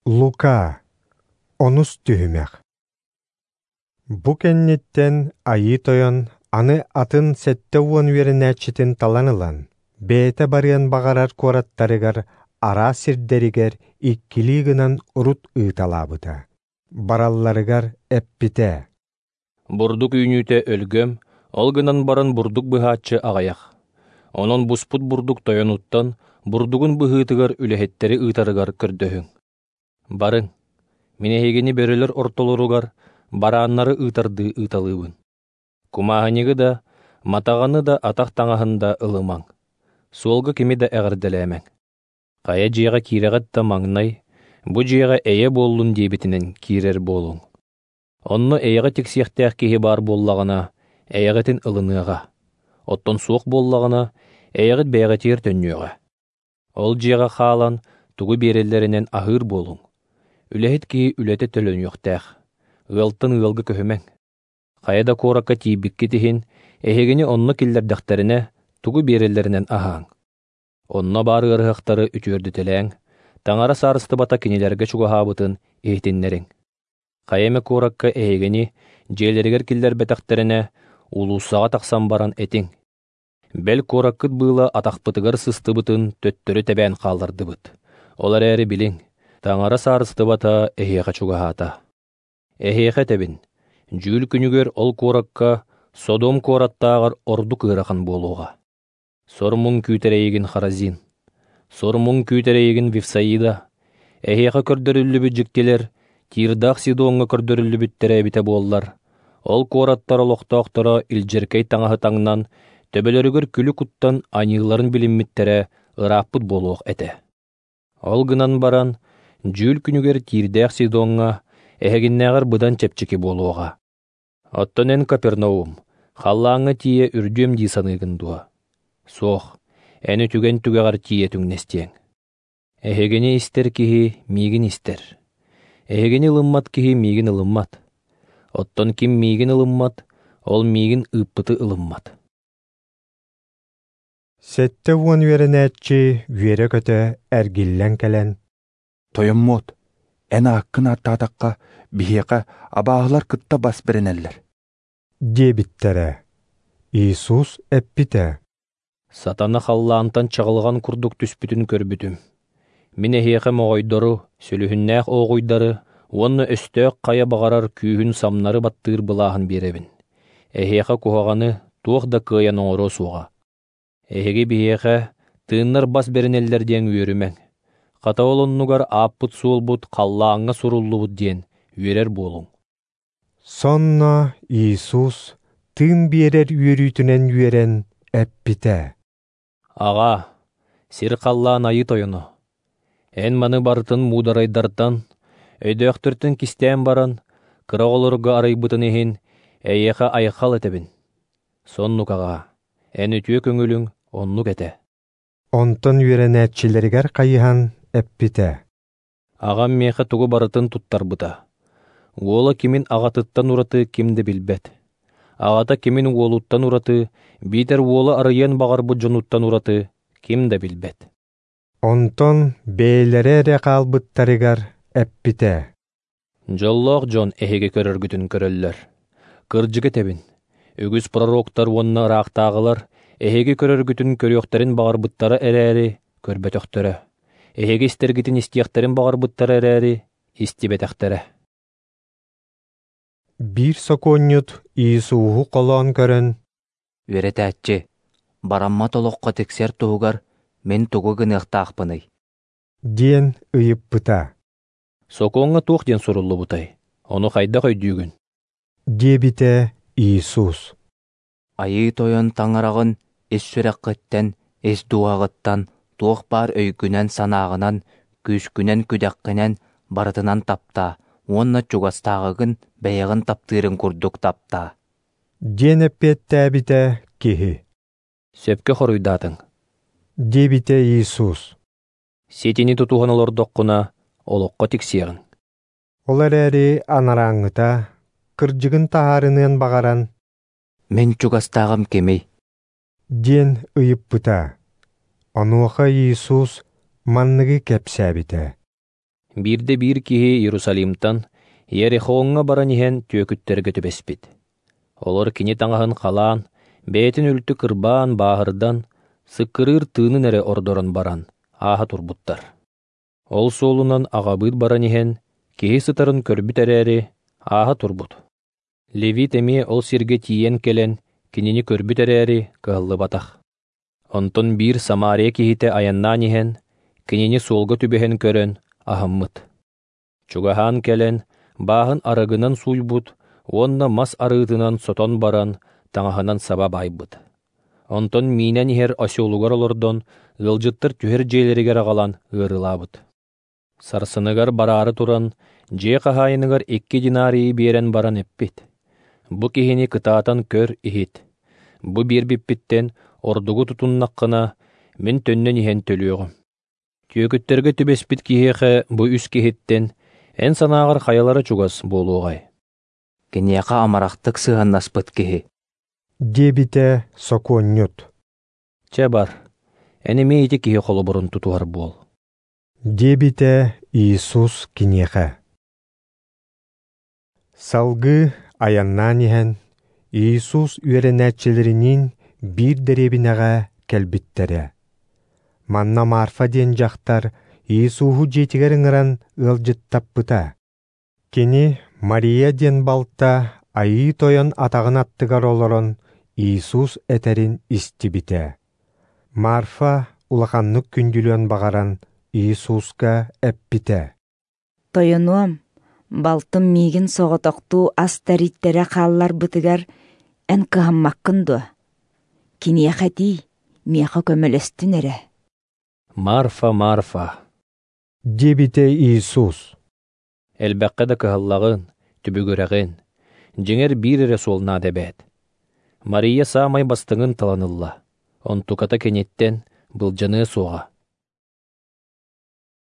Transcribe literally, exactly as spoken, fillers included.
Лука, онус түһүмэх. Бу кенниттен айы тойон аны атын сетте уон веренәчитин таланылан, бээте барыан бағарар куараттарыгар ара сирдеригер иккилигынан урут ыыталабыта. Баралларыгар эппите. Бурдук үйнүте өлгөм, олгынан баран бурдук быһааччы агаях. Онон буспут бурдук тойонуттан бурдугун быһыытыгар үлэһеттери ыытарыгар көрдөһүң. Барың, минеһигини берелер ортолоругар барааннары ыытарды ыыталыыбын. Кумааһыньыгы да, матағаны да атах таҥаһында ылымаң. Суолга кими да эҕэрдэлээмэҥ. Хая дьиэҕэ киирэҕэт да маҥнай, бу дьиэҕэ эйэ буоллун диэбитинэн киирэр буолуҥ. Онно эйэҕэ тиксиэхтээх киһи баар буоллаҕына, эйэҕэтин ылыныаҕа. Оттон суох буоллаҕына, эйэҕэт бэйэҕэтиэр төннүөҕэ. Ол дьиэҕэ хаалан тугу биэрэллэринэн аһыыр буолуҥ. Үлэһит киһи үлэтэ төлөнүөхтээх. Ыалтын ыалга көһүмэҥ. Хайада куоракка тиибикки тиһин, эһигини онно киллэрдэхтэринэ тугу биэрэллэринэн аһааҥ. Онно баар ырыһахтары үтүөрдүтэлээҥ, таҥара саарыстыбата кинилэргэ чугаһаабытын иһитиннэриҥ. Хайэме куоракка эһигини дьиэлэригэр киллэрбэтэхтэринэ улууссаҕа тахсан баран этиҥ. Бэл куораккыт быыла атахпытыгар сыстыбытын төттөрү тэбээн хааллардыбыт. Олар ээри билиҥ, таҥара саарыстыбата эһиэхэ чугаһаата. Эһиэхэ тэбин, дьүүл күнүгөр ол куоракка Содом куораттаагар ордук ыарахан буолуоҕа. Сормуң күүтэрэйигин Харазин, сормуң күүтэрэйигин Вифсаида, эһиэхэ көрдөрүллүбүт дьиктилэр Тирдаах Сидоҥҥа көрдөрүллүбүттэрэ эбитэ буоллар. Ол куораттар олохтоохторо илдьэркэй таҥаһы таҥнан төбөлөрүгөр күлү куттан аньыыларын билиммиттэрэ ырааппыт буолуох этэ. Ол гынан баран, дьүүл күнүгэр Тирдаах Сидоҥҥа эһэгиннээҕэр быдан чэпчики буолуоҕа. Оттон эн Капернаум, халлааҥҥа тиийэ үрдүөм дии саныыгын дуо. Суох, эн үтүгэн түгэҕэр тиийэ түҥнэстиэҥ. Эһэгини истер киһи миигин истер. Эһэгини ылыммат киһи миигин ылыммат. Оттон ким миигин ылыммат, ол миигин ыыппыты ылыммат. Сетте уон веренәччи үөрэ көтө эргиллэн кэлэн. Тойоммот, эн ааккын аттаатакка биһиэхэ абааһылар кытта бас беренеллер. Диэбиттэрэ. Иисус эппите. Сатана халлаантан чаҕылҕан курдук түспүтүн көрбүтүм. Мин эһиэхэ моҕойдору, сүлүһүннээх оҕуйдары, уонна өстөөх хая бағарар күүһүн самнары баттыыр былааһын биэрэбин. Эһиэхэ куһаҕаны туох да кыайан оҥоро суоҕа. Эһиги биһиэхэ тыыннар бас беренеллер диэн үөрүмэҥ. Хата олоннугар ааппыт суолбут халлааҥҥа суруллубут диэн үөрэр буолуҥ. Сонно Иисус тыын биэрэр үөрүүтүнэн үөрэн эппите. Аға, сир халлаан айы тойоно. Эн маны бартын муударайдартан, өйдөөхтөртүн кистээн баран, кыраҕолорго арайбытын иһин, эйэхэ айахал этебин. Соннук аға, эн үтүө көҥүлүң оннук эте. Онтон үөрэнээччилэригэр хайыһан эппите. Ағам меха тугу барытын туттарбыта. Уола кимин ағатыттан ураты кимде билбет. Ағата кимин уолуттан ураты, битер уола арыйан бағарбы жонуттан ураты кимде билбет. Онтон бэйлэрэ эрэ хаалбыттарыгар эппите. Жоллоох жон эһиги көрөргүтүн көрөллөр. Кырдьыгы тебин. Үгүс пророктар уонна ыраактаагылар эһиги көрөргүтүн көрүөхтэрин бағарбыттара эрээри көрбөтөхтөрө. Эһиги истергитин истиэхтерин бағарбыттара эрээри истибэтэхтерэ. Бир соконнют Иисууху колоон көрөн. Үөрэтээччи, барамма толоққа тексер туһугар мен тугу гыныахтаахпыный. Диэн ыйыппыта. Сокоңҥа туох диэн суруллубутай. Ону хайда көйдүүгүн. Диэбите Иисус. Айыы тойон таҥарағын эс сүрэххиттэн, эс дуағыттан, туох баар өйгүнэн санаагынан, күүскүнэн күдэххинэн барытынан тапта, уонна чугастаагыгын бэйэҕин таптыырын курдук тапта. Диэн эппиэттээбите киһи. Сөпкө хоруйдаатың. Диэбите Иисус. Сетини тутуһан олордоққуна олоққа тиксиэҕиҥ. Олар эри анарааҥҥыта, кырдьыгын таһаарыныан бағаран. Мен чугастаагым кемей. Диэн ыйыппыта. Онуоха Иисус манныгы кэпсээбите. Бирде бир киһи Иерусалимтан Ерихоңга баран иһэн түөкүттэргэ түбеспит. Олор кини таҥаһын халаан, бээтин үлтү кырбаан бааһырдан, сыккырыыр тыынын эре ордорон баран, ааһа турбуттар. Ол суолунан аҕабыыт баран иһэн, киһи сытарын көрбүт эрээри, ааһа турбут. Левит эми ол сиргэ тиийэн келен, кинини көрбүт эрээри кыһыллыбатах. Онтон биир Самария киһите аяннаан иһэн, кинини суолга түбэһэн көрөн, аһаммыт. Чугаһаан келен, бааһын арыгынан суйбут, уонна мас арыытынан сотон баран, таҥаһынан саба байбыт. Онтон миинэн иһэр осёлугар олордон, ылжыттар түһэр дьиэлэригэр аҕалан ыарылаабыт. Сарсыныгар бараары туран, дьиэ хаһаайыныгар икки динарии биэрэн баран эппит. Бу киһини кытаатан көр иһит. Бу биэрбиппиттен ордугу тутуннаххына мен төннөн иһэн төлүөҕүм. Түөкүттэргэ түбеспит киһиэхэ бу үс киһиттен эн санаагар хайалары чугас буолуоҕай. Киниэха амарахтык сыһаннаспыт киһи. Дебите соконнют. Че бар, энеме ити киһи холобурун тутуар буол. Дебите Иисус кинеха. Салгы аяннаан иһэн Иисус үөрэнээччилэринин биир деребинэҕэ кэлбиттерэ. Манна Марфа диэн дьахтар Иисуху дьиэтигэр ыҥыран ыалдьыттаппыта. Кини Мария диэн балта айыы тойон атағын аттыгар олорон Иисус этерин истибите. Марфа улаханнык күндүлөн багаран Иисуска эппите. Тойонуам, балтым мигин соҕотохтуу ас тариттерэ хааллар бытыгар эн кыһаммаккын дуо. Киниэхэтии, миэхэ көмөлөстүн эрэ. Марфа, Марфа. Дебите Иисус. Элбэккэ да кыһыллаҕын, түбүгүрэҕин, дьиҥэр биир эрэ суолнаа дэбэт. Мария саамай бастыҥын таланылла, онтуката кенеттен былдьаныы суоҕа.